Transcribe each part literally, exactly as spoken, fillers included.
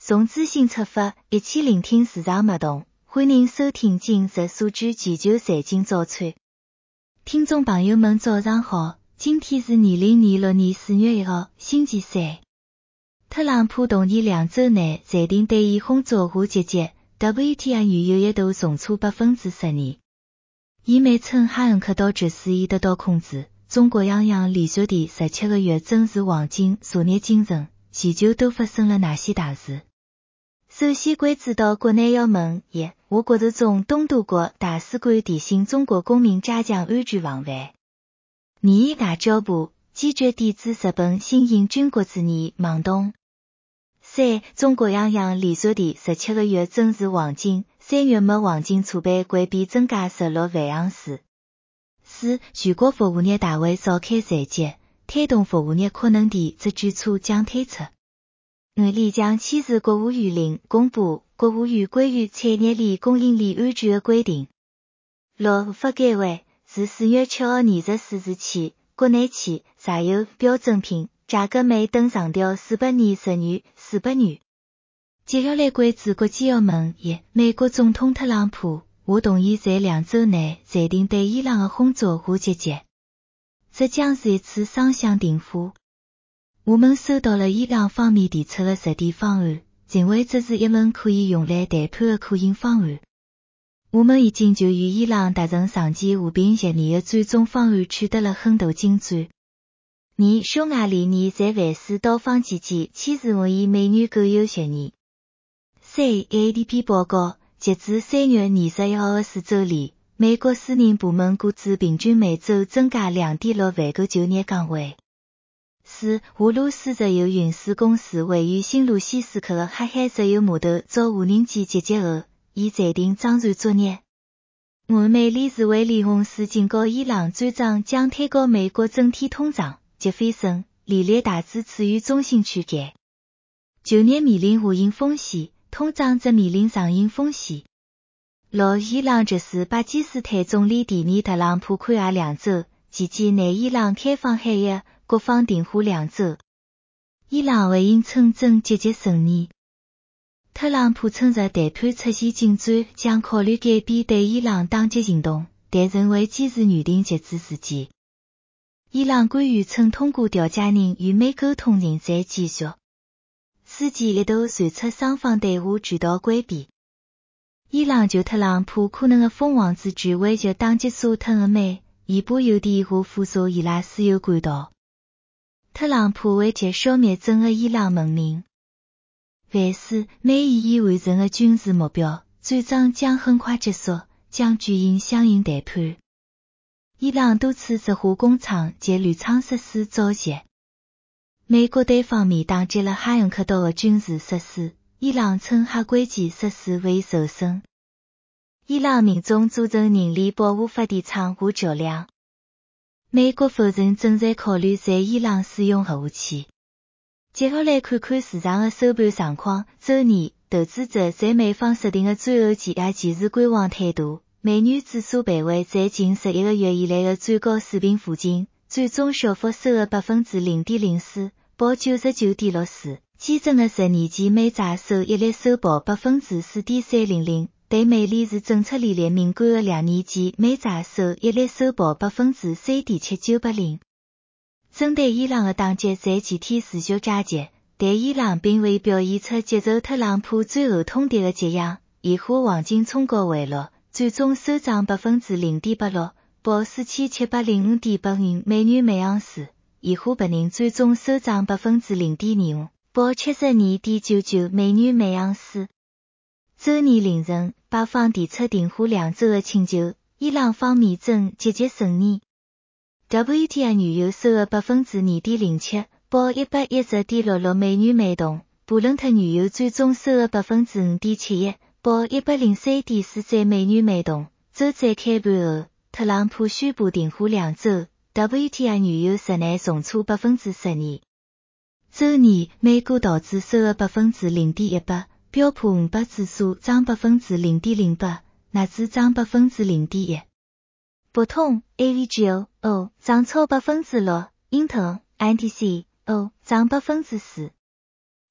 从资讯出发，一起聆听市场脉动。欢迎收听今日数据全球财经早餐。听众朋友们早上好，今天是二零二六年四月一号，星期三。特朗普同意两周内暂停对伊轰炸化结节 ，W T I 原油一度重挫百分之十二。伊美称哈恩克岛局势已得到控制。中国央行连续第十七个月增持黄金，昨日精神，全球都发生了哪些大事？首先关注到国内要闻，一，我国的中东多国大使馆提醒中国公民加强安全防范。二，外交部坚决抵制日本新型军国主义妄动。三，中国央行连续第十七个月增持黄金，三月末黄金储备规避增加十六万盎司。四，全国服务业大会召开残疾，推动服务业可能的这举措将推出。五，丽江签署国务院令公布国务院关于产业链供应链安全的规定。六，发改委自四月七号二十四日起，国内汽、柴油标准品价格每吨上调四百二十元、四百元。接下来关注国际要闻，一，美国总统特朗普我同意在两周内暂停对伊朗的轰炸化结节，这将是一次双向停火。我们收到了伊朗方面提出的实地方案，认为这是一份可以用来谈判的可行方案。我们已经就与伊朗达成长期和平协议的最终方案取得了很大进展。二，匈牙利人在万斯到访期间签署和伊美元购油协议。三 ，A D P 报告截至三月二十一号的四周里，美国私人部门雇主平均每周增加 两点六万个就业岗位。四，俄罗斯石油运输公司位于新卢西斯克的黑海石油码头遭无人机击击后，已暂停装船作业。五，美联储委联红司警告伊朗转账将推高美国整体通胀，杰斐森利率大致处于中性区间。就业面临下行风险，通胀则面临上行风险。六，伊朗局势巴基斯坦总理提名特朗普宽限两周，期间内伊朗开放海域，各方停火两周。伊朗回应称正积极顺利。特朗普称若谈判出现进展，将考虑改变对伊朗打击行动，但仍未坚持原定截止时间。伊朗官员称通过调解人与美沟通人在继续。事件一度传出双方对话渠道关闭。伊朗就特朗普可能的封王之举威胁打击沙特的美、伊巴油田和复苏伊拉石油管道。特朗普威胁消灭整个伊朗文明。凡是美伊已完成的军事目标，战争将很快结束，将举行相应谈判。伊朗多次石化工厂及铝厂设施遭袭。美国对方面打击了哈恩克岛的军事设施，伊朗称哈关键设施未受损。伊朗民众组成人力保护发电厂和桥梁。美国否认正在考虑在伊朗使用核武器。接下来看看市场的收盘状况。周二，投资者在美方设定的最后期也维持观望态度，美元指数徘徊在近十一个月以来的最高水平附近，最终小幅收了 百分之零点零四， 报 九十九点六四。基准的十年期美债收益率收报 百分之四点三零零， 对美联储政策利率敏感的两年期美债收益率收报 百分之三点七九八零。针对伊朗的打击在前天持续加剧，但伊朗并未表现出接受特朗普最后通牒的迹象，现货黄金冲高回落，最终收涨 百分之零点八六， 报 四千七百零五点八五美元每盎司，现货白银最终收涨 百分之零点二五，报 七十二点九九美元每盎司。周二凌晨，巴方提出停火两周的请求，伊朗方面正积极顺利。W T I 原油收了 百分之二点零七， 报 一百一十点六六美元每桶，布伦特原油最终收了 百分之五点七一， 报 一百零三点四三美元每桶。周三开盘后，特朗普宣布停火两周 ，W T I 原油日内重挫 百分之十二。周二，美股道指收了 百分之零点一八， 标普五百指数涨 百分之零点零八， 纳指涨 百分之零点一。博通 A V G O O 涨超 百分之六， 英特尔 I T C O 涨 百分之四。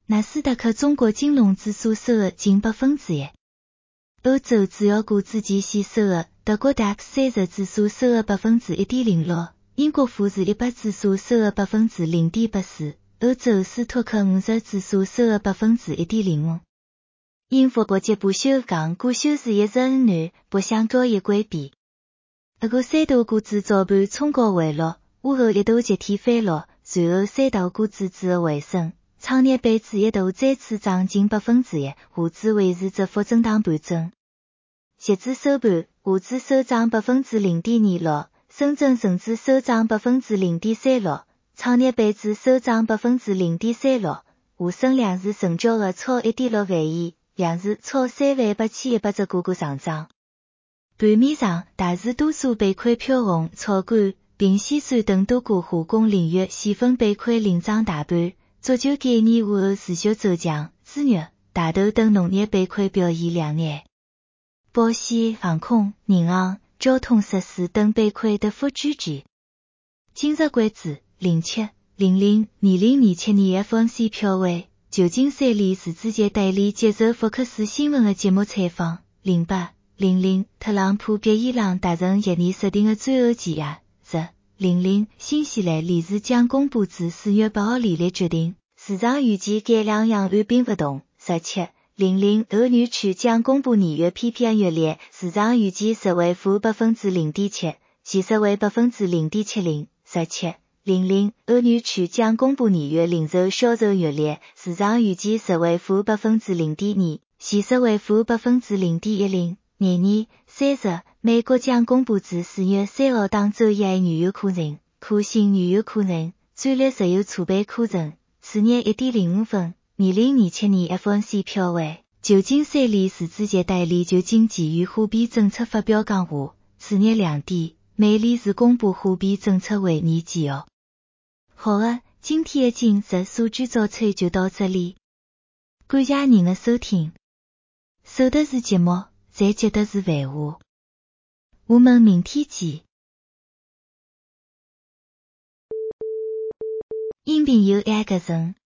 纳斯达克中国金融指数收入近百分之一。欧洲主要股指期线收入，德国 D A X 三十指数收入百分之一点零六，英国富时一百指数收入百分之零点八四，欧洲斯托克五十指数收入百分之一点零五。英法国际不锈钢股收市一日很难，不想交易关闭。俄国三大股指早盘冲高回落，午后一度集体翻落，随后三大股指继续回升。创业板指一度再次涨近百分之一，沪指维持窄幅震荡盘整。沪指收盘，沪指收涨百分之零点二六，深圳成指收涨百分之零点三六，创业板指收涨百分之零点三六。沪深两市成交额超一点六万亿，两市超三万八千一百只个股上涨。盘面上，大市多数被亏飘红，草杆、丙烯酸等多个化工领域细分被亏领涨大盘。足球概念午后持续走强，猪肉、大豆等农业板块表现亮眼。保险、航空、银行、交通设施等板块跌幅居前。今日关注零七零零二零二七年 F O M C 票委，旧金山联世之杰代理接受福克斯新闻的节目采访。零八零零特朗普逼伊朗达成协议设定的最后期限。十零零新西兰理事将公布至四月八号利率决定，市场预计该两样按兵不动。十七零零欧元区将公布年月 P P I 月率，市场预计实为负百分之零点七，其实为百分之零点七零。十七零零欧元区将公布年月零售销售月率，市场预计实为负百分之零点二，其实为负百分之零点一零。廿二三十美国将公布至四月三号当周一原油库存、可信原油库存、战略石油储备库存。次日一点零五分，二零二七年 F O M C 票委，旧金山联世之杰代理就经济与货币政策发表讲话。次日两点，美联储公布货币政策会议纪要。好的，今天的今日数据早餐就到这里，感谢您的收听。收的是节目，再接的是繁话。我们明天见。音频由爱格人。